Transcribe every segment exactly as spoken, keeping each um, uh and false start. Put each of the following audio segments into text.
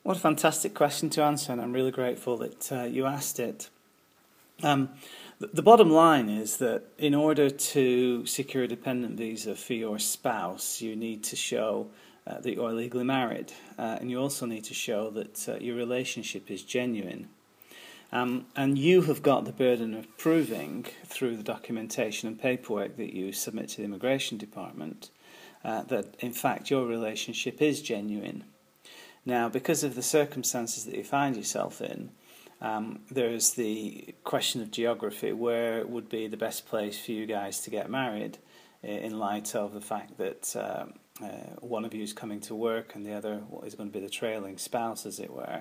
What a fantastic question to answer, and I'm really grateful that uh, you asked it. Um, the, the bottom line is that in order to secure a dependent visa for your spouse, you need to show uh, that you're legally married, uh, and you also need to show that uh, your relationship is genuine. Um, and you have got the burden of proving through the documentation and paperwork that you submit to the Immigration Department uh, that in fact your relationship is genuine. Now, because of the circumstances that you find yourself in, um, there's the question of geography. Where would be the best place for you guys to get married, in light of the fact that uh, uh, one of you is coming to work and the other is going to be the trailing spouse, as it were,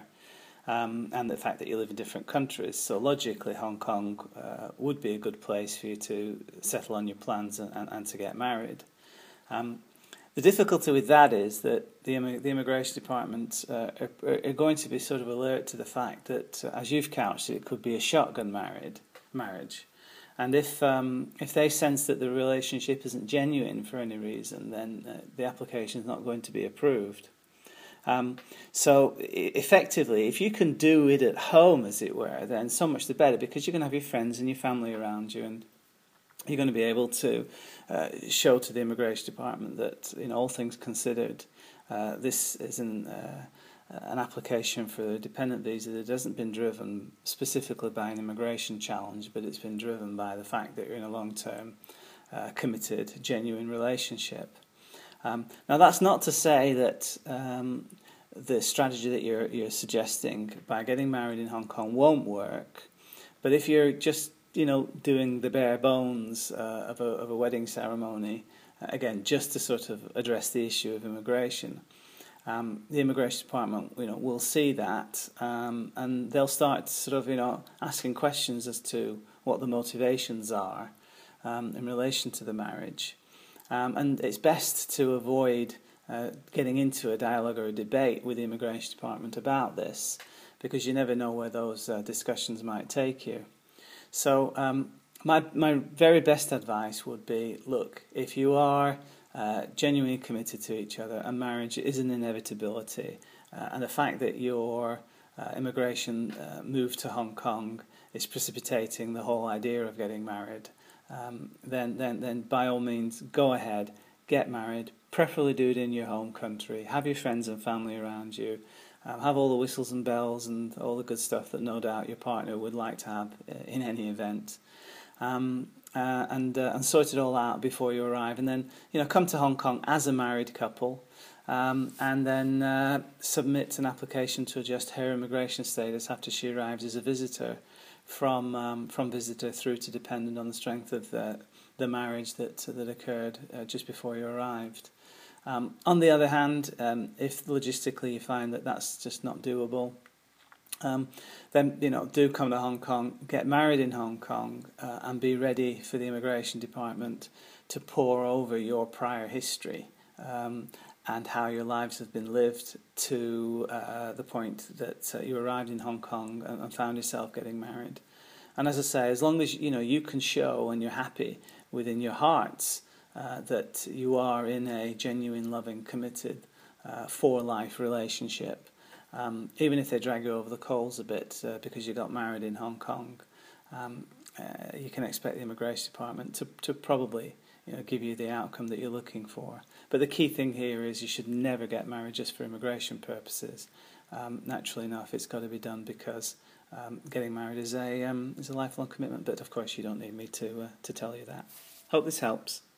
um, and the fact that you live in different countries. So logically, Hong Kong uh, would be a good place for you to settle on your plans and, and, and to get married. Um, The difficulty with that is that the, the Immigration Department uh, are, are going to be sort of alert to the fact that, uh, as you've couched it, it could be a shotgun married, marriage. And if um, if they sense that the relationship isn't genuine for any reason, then uh, the application is not going to be approved. Um, so effectively, if you can do it at home, as it were, then so much the better, because you're going to have your friends and your family around you, and you're going to be able to uh, show to the Immigration Department that, in all things considered, uh, this is an, uh, an application for a dependent visa that hasn't been driven specifically by an immigration challenge, but it's been driven by the fact that you're in a long-term, uh, committed, genuine relationship. Um, now, that's not to say that um, the strategy that you're, you're suggesting by getting married in Hong Kong won't work, but if you're just you know, doing the bare bones uh, of, a, of a wedding ceremony, uh, again, just to sort of address the issue of immigration. Um, the Immigration Department, you know, will see that, um, and they'll start sort of, you know, asking questions as to what the motivations are um, in relation to the marriage. Um, and it's best to avoid uh, getting into a dialogue or a debate with the Immigration Department about this, because you never know where those uh, discussions might take you. So um, my my very best advice would be, look, if you are uh, genuinely committed to each other, and marriage is an inevitability, uh, and the fact that your uh, immigration uh, move to Hong Kong is precipitating the whole idea of getting married, um, then, then, then by all means go ahead, get married, preferably do it in your home country, have your friends and family around you, Um, have all the whistles and bells and all the good stuff that no doubt your partner would like to have uh, in any event, um, uh, and uh, and sort it all out before you arrive, and then you know come to Hong Kong as a married couple, um, and then uh, submit an application to adjust her immigration status after she arrives as a visitor, from um, from visitor through to dependent on the strength of the the marriage that that occurred uh, just before you arrived. Um, on the other hand, um, if logistically you find that that's just not doable, um, then you know do come to Hong Kong, get married in Hong Kong, uh, and be ready for the Immigration Department to pore over your prior history um, and how your lives have been lived to uh, the point that uh, you arrived in Hong Kong and, and found yourself getting married. And as I say, as long as you know you can show and you're happy within your hearts Uh, that you are in a genuine, loving, committed, uh, for-life relationship, um, even if they drag you over the coals a bit uh, because you got married in Hong Kong, um, uh, you can expect the Immigration Department to, to probably you know, give you the outcome that you're looking for. But the key thing here is you should never get married just for immigration purposes. Um, naturally enough, it's got to be done because um, getting married is a, um, is a lifelong commitment, but of course you don't need me to, uh, to tell you that. Hope this helps.